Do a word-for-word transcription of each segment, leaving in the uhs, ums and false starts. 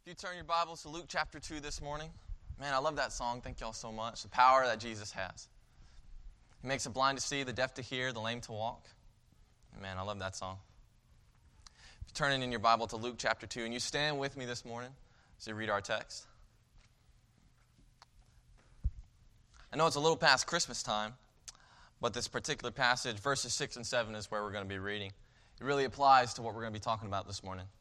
If you turn your Bibles to Luke chapter two this morning, man, I love that song. Thank y'all so much. The power that Jesus has. He makes the blind to see, the deaf to hear, the lame to walk. Man, I love that song. If you turn in your Bible to Luke chapter two, and you stand with me this morning as we read our text. I know it's a little past Christmas time, but this particular passage, verses six and seven, is where we're going to be reading. It really applies to what we're going to be talking about this morning.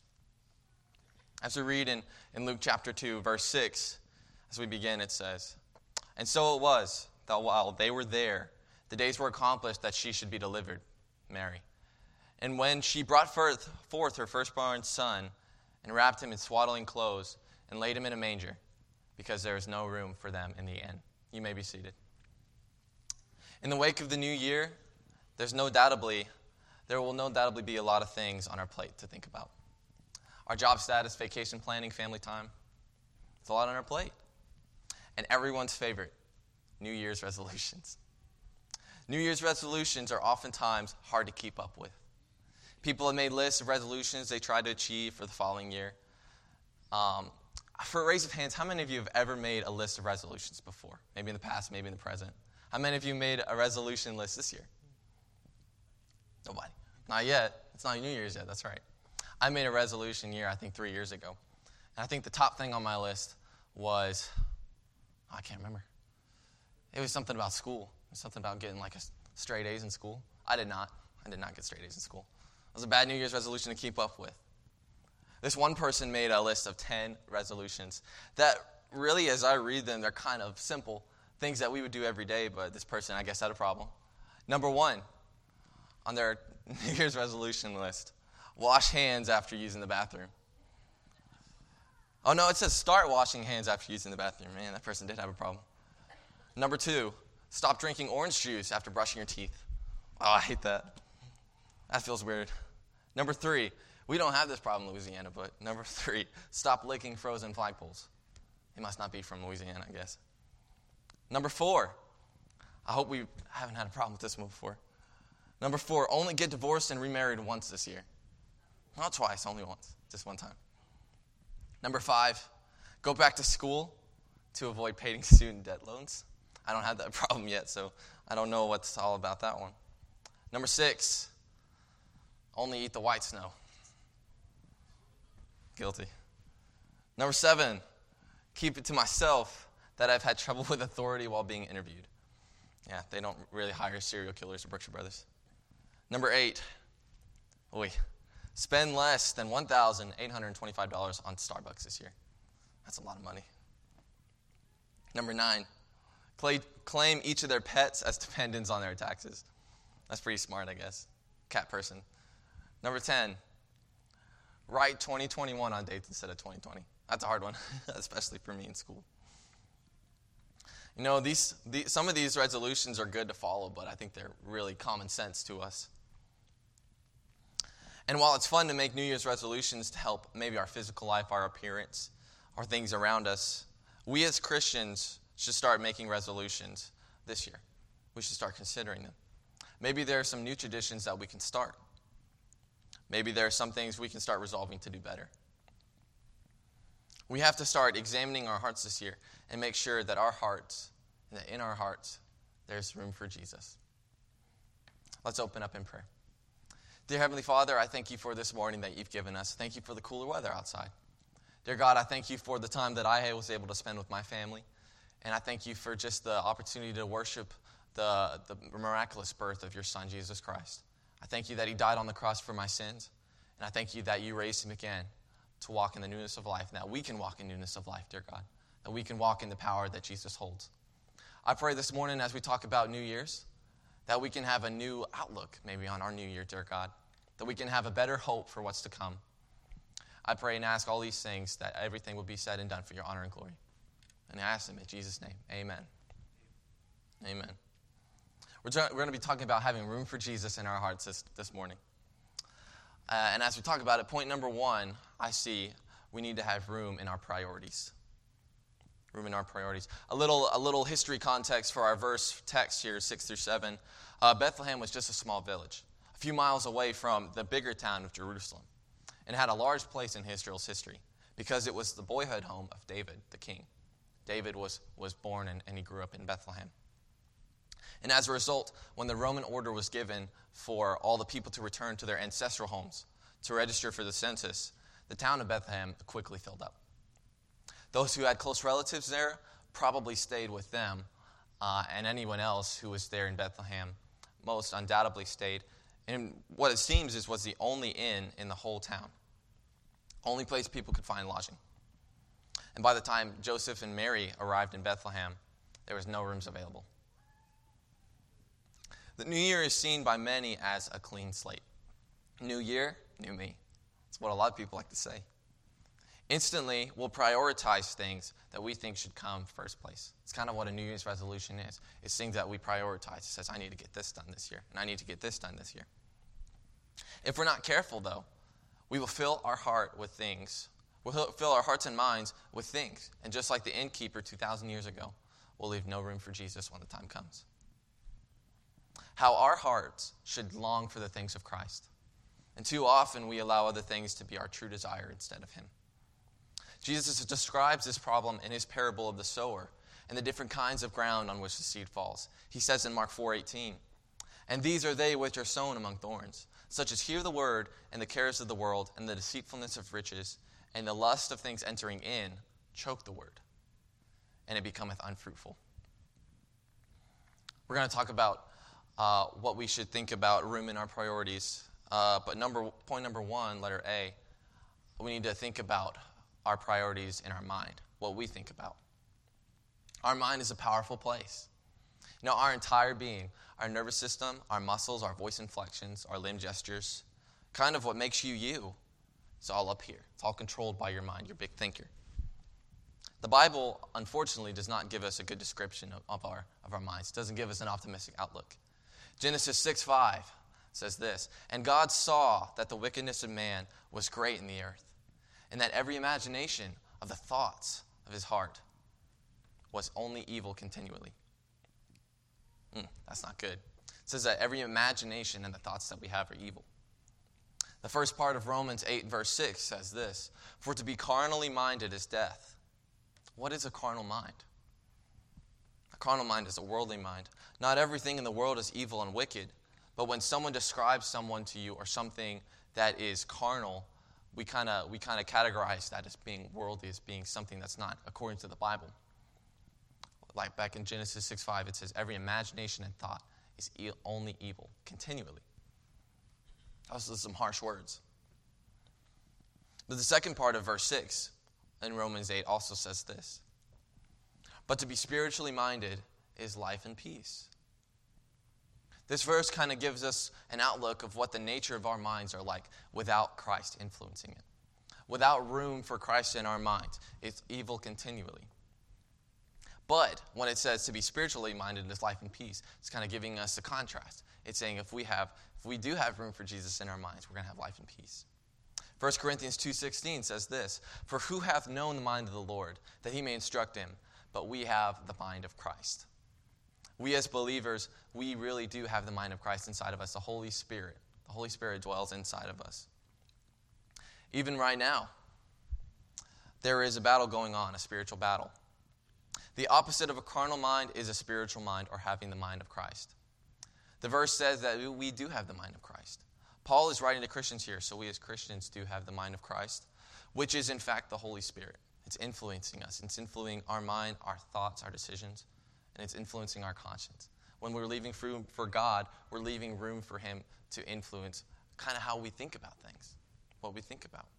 As we read in, in Luke chapter two, verse six, as we begin, it says, "And so it was, that while they were there, the days were accomplished that she should be delivered, Mary. And when she brought forth, forth her firstborn son, and wrapped him in swaddling clothes, and laid him in a manger, because there was no room for them in the inn." You may be seated. In the wake of the new year, there's no doubtably, there will no doubtably be a lot of things on our plate to think about. Our job status, vacation planning, family time. It's a lot on our plate. And everyone's favorite, New Year's resolutions. New Year's resolutions are oftentimes hard to keep up with. People have made lists of resolutions they try to achieve for the following year. Um, for a raise of hands, how many of you have ever made a list of resolutions before? Maybe in the past, maybe in the present. How many of you made a resolution list this year? Nobody. Not yet. It's not New Year's yet, that's right. I made a resolution year, I think, three years ago. And I think the top thing on my list was, oh, I can't remember. It was something about school. It was something about getting like a straight A's in school. I did not. I did not get straight A's in school. It was a bad New Year's resolution to keep up with. This one person made a list of ten resolutions that really, as I read them, they're kind of simple things that we would do every day, but this person, I guess, had a problem. Number one on their New Year's resolution list, wash hands after using the bathroom. Oh, no, it says start washing hands after using the bathroom. Man, that person did have a problem. Number two, stop drinking orange juice after brushing your teeth. Oh, I hate that. That feels weird. Number three, we don't have this problem in Louisiana, but number three, stop licking frozen flagpoles. He must not be from Louisiana, I guess. Number four, I hope we haven't had a problem with this one before. Number four, only get divorced and remarried once this year. Not twice, only once, just one time. Number five, go back to school to avoid paying student debt loans. I don't have that problem yet, so I don't know what's all about that one. Number six, only eat the white snow. Guilty. Number seven, keep it to myself that I've had trouble with authority while being interviewed. Yeah, they don't really hire serial killers at Berkshire Brothers. Number eight, oi. Spend less than one thousand eight hundred twenty-five dollars on Starbucks this year. That's a lot of money. Number nine, claim each of their pets as dependents on their taxes. That's pretty smart, I guess. Cat person. Number ten, write twenty twenty-one on dates instead of twenty twenty. That's a hard one, especially for me in school. You know, these, these some of these resolutions are good to follow, but I think they're really common sense to us. And while it's fun to make New Year's resolutions to help maybe our physical life, our appearance, or things around us, we as Christians should start making resolutions this year. We should start considering them. Maybe there are some new traditions that we can start. Maybe there are some things we can start resolving to do better. We have to start examining our hearts this year and make sure that our hearts, that in our hearts, there's room for Jesus. Let's open up in prayer. Dear Heavenly Father, I thank you for this morning that you've given us. Thank you for the cooler weather outside. Dear God, I thank you for the time that I was able to spend with my family. And I thank you for just the opportunity to worship the, the miraculous birth of your Son, Jesus Christ. I thank you that he died on the cross for my sins. And I thank you that you raised him again to walk in the newness of life. Now we can walk in newness of life, dear God. That we can walk in the power that Jesus holds. I pray this morning as we talk about New Year's, that we can have a new outlook maybe on our new year, dear God. That we can have a better hope for what's to come. I pray and ask all these things that everything will be said and done for your honor and glory. And I ask them in Jesus' name. Amen. Amen. We're, we're going to be talking about having room for Jesus in our hearts this, this morning. Uh, and as we talk about it, point number one, I see we need to have room in our priorities. Room in our priorities. A little, a little history context for our verse text here, six through seven. Uh, Bethlehem was just a small village, a few miles away from the bigger town of Jerusalem, and had a large place in Israel's history. because it was the boyhood home of David, the king. David was, was born and, and he grew up in Bethlehem. And as a result, when the Roman order was given for all the people to return to their ancestral homes to register for the census, the town of Bethlehem quickly filled up. Those who had close relatives there probably stayed with them, uh, and anyone else who was there in Bethlehem most undoubtedly stayed in what it seems is was the only inn in the whole town, only place people could find lodging. And by the time Joseph and Mary arrived in Bethlehem, there was no rooms available. The new year is seen by many as a clean slate. New year, new me. That's what a lot of people like to say. Instantly, we'll prioritize things that we think should come first place. It's kind of what a New Year's resolution is. It's things that we prioritize. It says, I need to get this done this year, and I need to get this done this year. If we're not careful, though, we will fill our heart with things. We'll fill our hearts and minds with things. And just like the innkeeper two thousand years ago, we'll leave no room for Jesus when the time comes. How our hearts should long for the things of Christ. And too often we allow other things to be our true desire instead of him. Jesus describes this problem in his parable of the sower and the different kinds of ground on which the seed falls. He says in Mark four eighteen, and these are they which are sown among thorns, such as hear the word, and the cares of the world, and the deceitfulness of riches, and the lust of things entering in, choke the word, and it becometh unfruitful. We're going to talk about uh, what we should think about room in our priorities. Uh, but number point number one, letter A, we need to think about our priorities in our mind, what we think about. Our mind is a powerful place. You know, our entire being, our nervous system, our muscles, our voice inflections, our limb gestures, kind of what makes you you, it's all up here. It's all controlled by your mind, your big thinker. The Bible, unfortunately, does not give us a good description of, of, our, of our minds. It doesn't give us an optimistic outlook. Genesis six five says this, and God saw that the wickedness of man was great in the earth, and that every imagination of the thoughts of his heart was only evil continually. Mm, that's not good. It says that every imagination and the thoughts that we have are evil. The first part of Romans eight, verse six says this, for to be carnally minded is death. What is a carnal mind? A carnal mind is a worldly mind. Not everything in the world is evil and wicked, but when someone describes someone to you or something that is carnal, we kind of we kind of categorize that as being worldly, as being something that's not according to the Bible. Like back in Genesis six five, it says, every imagination and thought is e- only evil, continually. Those are some harsh words. But the second part of verse six in Romans eight also says this, but to be spiritually minded is life and peace. This verse kind of gives us an outlook of what the nature of our minds are like without Christ influencing it. Without room for Christ in our minds, it's evil continually. But when it says to be spiritually minded is life and peace, it's kind of giving us a contrast. It's saying if we have, if we do have room for Jesus in our minds, we're going to have life and peace. First Corinthians two sixteen says this, for who hath known the mind of the Lord, that he may instruct him, but we have the mind of Christ. We as believers, we really do have the mind of Christ inside of us, the Holy Spirit. The Holy Spirit dwells inside of us. Even right now, there is a battle going on, a spiritual battle. The opposite of a carnal mind is a spiritual mind or having the mind of Christ. The verse says that we do have the mind of Christ. Paul is writing to Christians here, so we as Christians do have the mind of Christ, which is in fact the Holy Spirit. It's influencing us. It's influencing our mind, our thoughts, our decisions, and it's influencing our conscience. When we're leaving room for God, we're leaving room for him to influence kind of how we think about things, what we think about.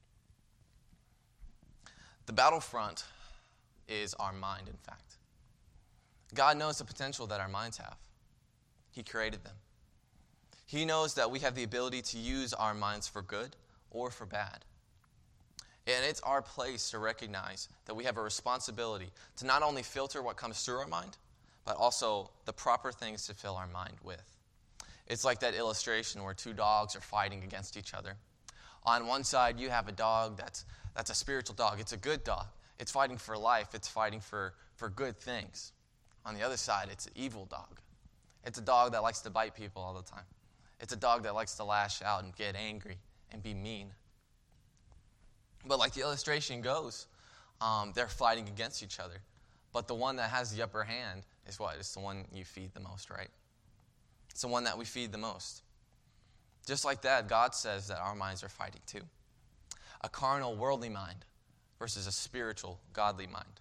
The battlefront is our mind, in fact. God knows the potential that our minds have. He created them. He knows that we have the ability to use our minds for good or for bad. And it's our place to recognize that we have a responsibility to not only filter what comes through our mind, but also the proper things to fill our mind with. It's like that illustration where two dogs are fighting against each other. On one side, you have a dog that's that's a spiritual dog. It's a good dog. It's fighting for life. It's fighting for, for good things. On the other side, it's an evil dog. It's a dog that likes to bite people all the time. It's a dog that likes to lash out and get angry and be mean. But like the illustration goes, um, they're fighting against each other. But the one that has the upper hand is what? It's the one you feed the most, right? It's the one that we feed the most. Just like that, God says that our minds are fighting too. A carnal, worldly mind versus a spiritual, godly mind.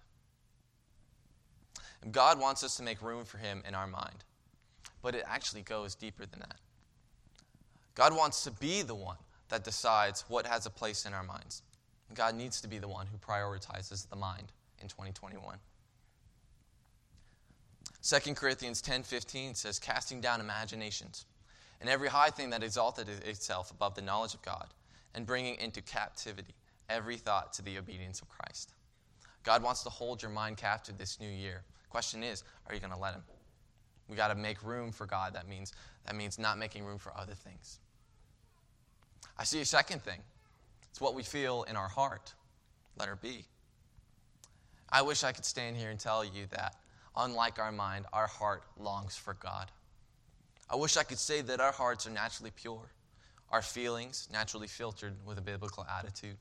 And God wants us to make room for him in our mind. But it actually goes deeper than that. God wants to be the one that decides what has a place in our minds. And God needs to be the one who prioritizes the mind in twenty twenty-one. Second Corinthians ten fifteen says, casting down imaginations and every high thing that exalted itself above the knowledge of God, and bringing into captivity every thought to the obedience of Christ. God wants to hold your mind captive this new year. Question is, are you going to let him? We got to make room for God. That means that means not making room for other things. I see a second thing. It's what we feel in our heart. Letter B. I wish I could stand here and tell you that, unlike our mind, our heart longs for God. I wish I could say that our hearts are naturally pure, our feelings naturally filtered with a biblical attitude.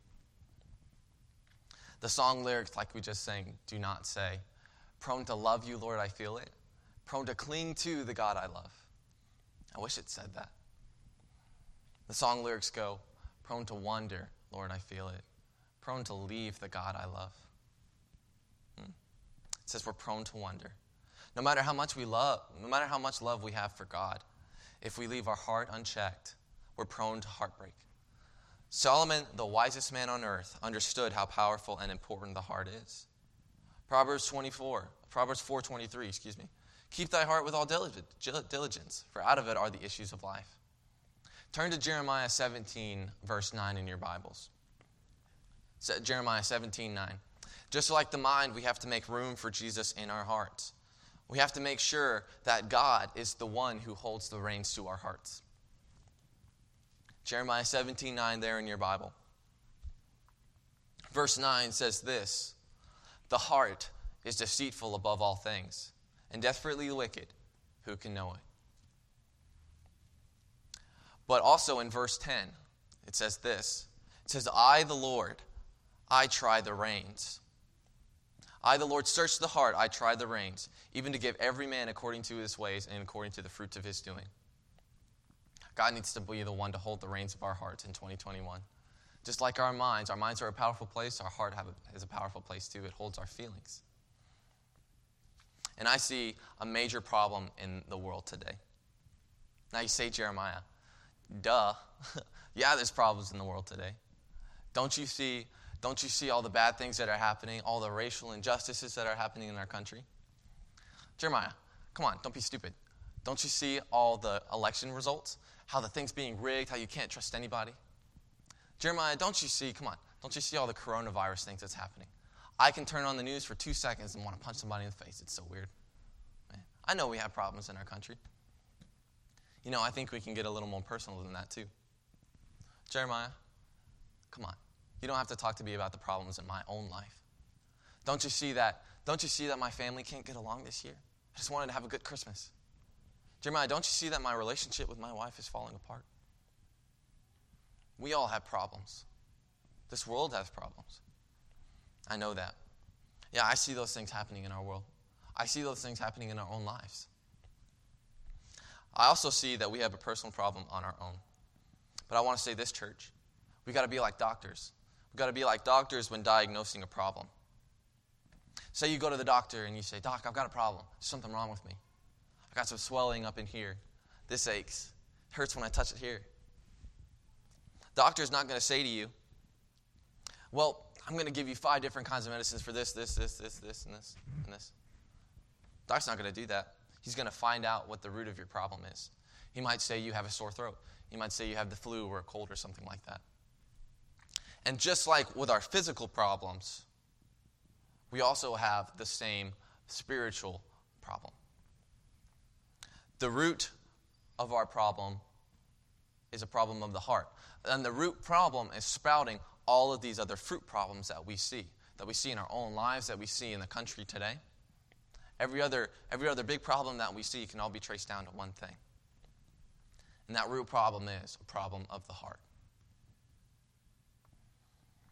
The song lyrics, like we just sang, do not say, prone to love you, Lord, I feel it. Prone to cling to the God I love. I wish it said that. The song lyrics go, prone to wonder, Lord, I feel it. Prone to leave the God I love. Hmm. It says we're prone to wonder. No matter how much we love, no matter how much love we have for God, if we leave our heart unchecked, we're prone to heartbreak. Solomon, the wisest man on earth, understood how powerful and important the heart is. Proverbs twenty-four, Proverbs four twenty-three, excuse me. Keep thy heart with all diligence, for out of it are the issues of life. Turn to Jeremiah seventeen, verse nine in your Bibles. Jeremiah seventeen, nine. Just like the mind, we have to make room for Jesus in our hearts. We have to make sure that God is the one who holds the reins to our hearts. Jeremiah seventeen, nine there in your Bible. Verse nine says this, the heart is deceitful above all things, and desperately wicked. Who can know it? But also in verse ten, it says this. It says, I, the Lord, I try the reins. I, the Lord, search the heart, I try the reins, even to give every man according to his ways and according to the fruits of his doing. God needs to be the one to hold the reins of our hearts in twenty twenty-one. Just like our minds, our minds are a powerful place, our heart have a, is a powerful place too. It holds our feelings. And I see a major problem in the world today. Now you say, Jeremiah, duh. Yeah, there's problems in the world today. Don't you see, don't you see all the bad things that are happening, all the racial injustices that are happening in our country? Jeremiah, come on, don't be stupid. Don't you see all the election results? How the thing's being rigged, how you can't trust anybody? Jeremiah, don't you see, come on, don't you see all the coronavirus things that's happening? I can turn on the news for two seconds and want to punch somebody in the face. It's so weird. Man, I know we have problems in our country. You know, I think we can get a little more personal than that too. Jeremiah, come on. You don't have to talk to me about the problems in my own life. Don't you see that? Don't you see that my family can't get along this year? I just wanted to have a good Christmas. Jeremiah, don't you see that my relationship with my wife is falling apart? We all have problems. This world has problems. I know that. Yeah, I see those things happening in our world. I see those things happening in our own lives. I also see that we have a personal problem on our own. But I want to say this, church. We've got to be like doctors. We've got to be like doctors when diagnosing a problem. Say you go to the doctor and you say, Doc, I've got a problem. There's something wrong with me. I got some swelling up in here. This aches. It hurts when I touch it here. Doctor's not going to say to you, well, I'm going to give you five different kinds of medicines for this, this, this, this, this, and this, and this. Doctor's not going to do that. He's going to find out what the root of your problem is. He might say you have a sore throat. He might say you have the flu or a cold or something like that. And just like with our physical problems, we also have the same spiritual problem. The root of our problem is a problem of the heart. And the root problem is sprouting all of these other fruit problems that we see, that we see in our own lives, that we see in the country today. Every other, every other big problem that we see can all be traced down to one thing. And that root problem is a problem of the heart.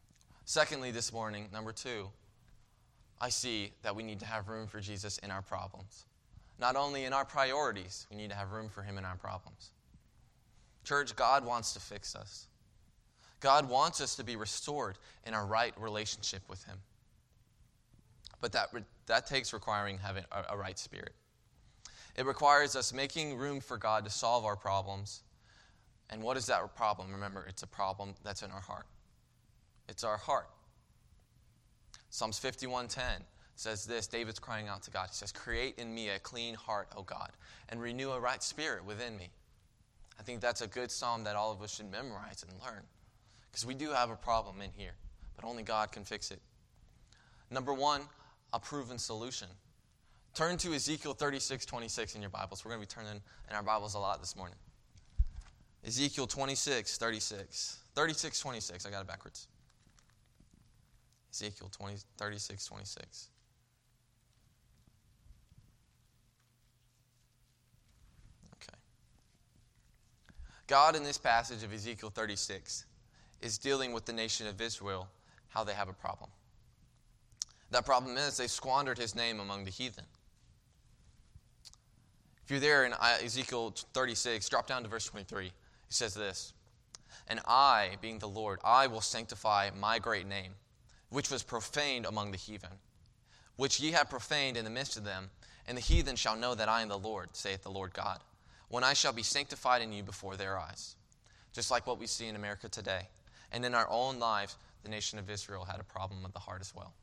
Secondly, this morning, number two, I see that we need to have room for Jesus in our problems. Not only in our priorities, we need to have room for him in our problems. Church, God wants to fix us. God wants us to be restored in our right relationship with him. But that, that takes requiring having a, a right spirit. It requires us making room for God to solve our problems. And what is that problem? Remember, it's a problem that's in our heart. It's our heart. Psalms fifty-one ten says this. David's crying out to God. He says, create in me a clean heart, O God, and renew a right spirit within me. I think that's a good psalm that all of us should memorize and learn. Because we do have a problem in here, but only God can fix it. Number one, a proven solution. Turn to Ezekiel thirty-six twenty-six in your Bibles. We're going to be turning in our Bibles a lot this morning. Ezekiel twenty-six thirty-six. thirty-six twenty-six. I got it backwards. Ezekiel twenty, thirty-six twenty-six. Okay. God, in this passage of Ezekiel thirty-six, is dealing with the nation of Israel, how they have a problem. That problem is they squandered his name among the heathen. If you're there in Ezekiel thirty-six, drop down to verse twenty-three. He says this, and I, being the Lord, I will sanctify my great name, which was profaned among the heathen, which ye have profaned in the midst of them, and the heathen shall know that I am the Lord, saith the Lord God, when I shall be sanctified in you before their eyes. Just like what we see in America today. And in our own lives, the nation of Israel had a problem of the heart as well.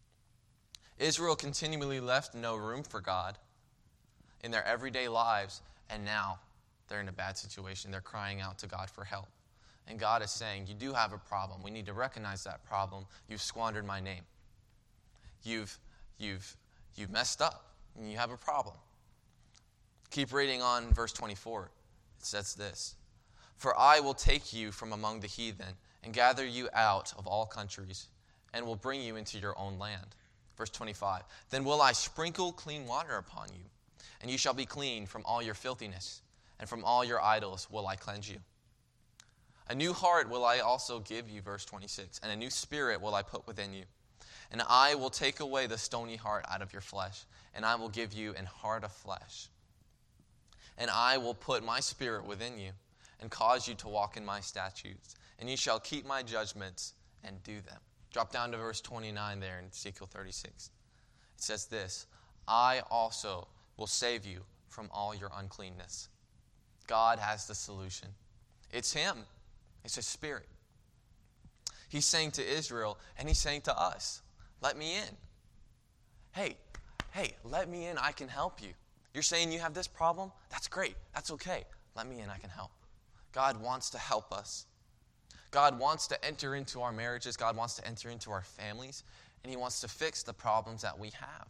Israel continually left no room for God in their everyday lives, and now they're in a bad situation. They're crying out to God for help. And God is saying, you do have a problem. We need to recognize that problem. You've squandered my name. You've, you've, you've messed up, and you have a problem. Keep reading on verse twenty-four. It says this, for I will take you from among the heathen and gather you out of all countries and will bring you into your own land. Verse twenty-five, then will I sprinkle clean water upon you, and you shall be clean from all your filthiness, and from all your idols will I cleanse you. A new heart will I also give you, verse twenty-six, and a new spirit will I put within you. And I will take away the stony heart out of your flesh, and I will give you an heart of flesh. And I will put my spirit within you, and cause you to walk in my statutes, and you shall keep my judgments and do them. Drop down to verse twenty-nine there in Ezekiel thirty-six. It says this, I also will save you from all your uncleanness. God has the solution. It's him. It's his spirit. He's saying to Israel, and he's saying to us, let me in. Hey, hey, let me in. I can help you. You're saying you have this problem? That's great. That's okay. Let me in. I can help. God wants to help us. God wants to enter into our marriages. God wants to enter into our families. And he wants to fix the problems that we have.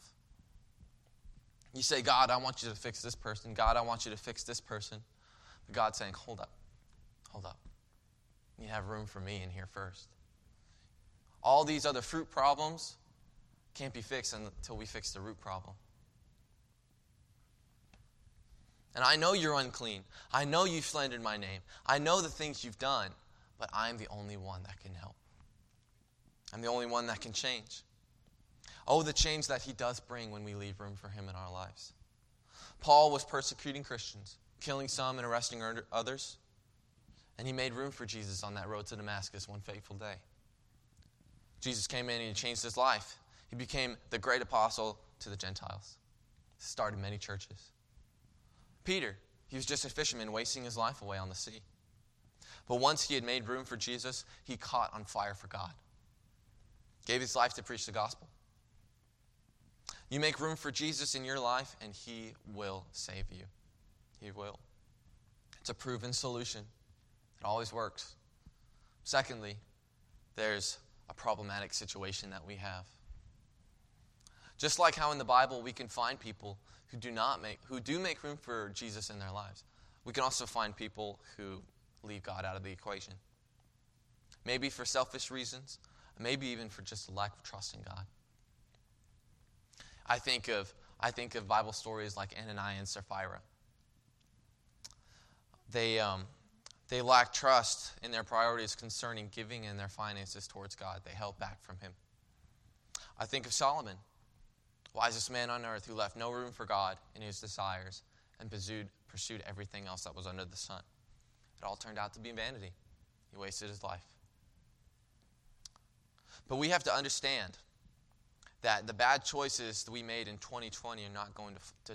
You say, God, I want you to fix this person. God, I want you to fix this person. But God's saying, hold up. Hold up. You have room for me in here first. All these other fruit problems can't be fixed until we fix the root problem. And I know you're unclean. I know you've slandered my name. I know the things you've done, but I'm the only one that can help. I'm the only one that can change. Oh, the change that he does bring when we leave room for him in our lives. Paul was persecuting Christians, killing some and arresting others. And he made room for Jesus on that road to Damascus one fateful day. Jesus came in and he changed his life. He became the great apostle to the Gentiles. Started many churches. Peter, he was just a fisherman wasting his life away on the sea. But once he had made room for Jesus, he caught on fire for God. Gave his life to preach the gospel. You make room for Jesus in your life and he will save you. He will. It's a proven solution. It always works. Secondly, there's a problematic situation that we have. Just like how in the Bible we can find people who do not make who do make room for Jesus in their lives, we can also find people who leave God out of the equation. Maybe for selfish reasons, maybe even for just a lack of trust in God. I think of I think of Bible stories like Ananias and Sapphira. They um, They lacked trust in their priorities concerning giving and their finances towards God. They held back from him. I think of Solomon, wisest man on earth, who left no room for God in his desires and pursued, pursued everything else that was under the sun. It all turned out to be vanity. He wasted his life. But we have to understand that the bad choices that we made in twenty twenty are not going to, to